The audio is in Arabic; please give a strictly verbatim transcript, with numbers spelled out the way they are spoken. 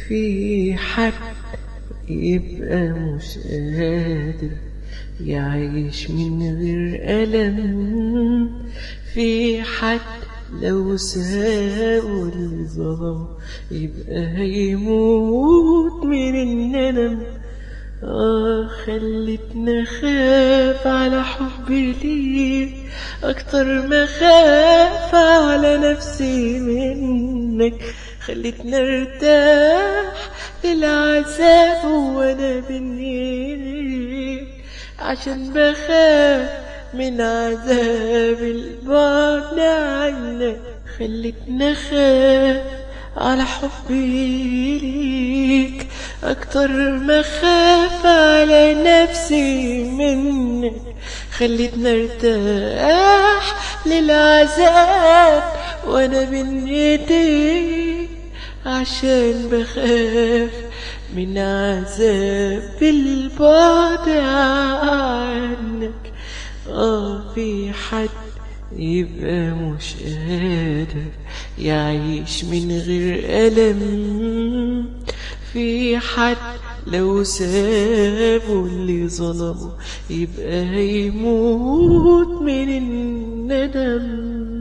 في حد يبقى مش قادر يعيش من غير ألم، في حد لو ساوى اللي ظلم يبقى هيموت من الندم. آه خلتنا خاف على حبي ليك أكتر ما خاف على نفسي منك، خلتنا ارتاح للعذاب وانا بين ايديك عشان بخاف من عذاب البعد عنك، خلتنا خاف على حبي ليك أكتر ما خاف على نفسي منك، خلتنا ارتاح للعذاب وانا بين ايديك عشان بخاف من عذاب البعد عنك. اه في حد يبقى مش قادر يعيش من غير ألم، في حد لو سابوا اللي ظلموا يبقى هيموت من الندم.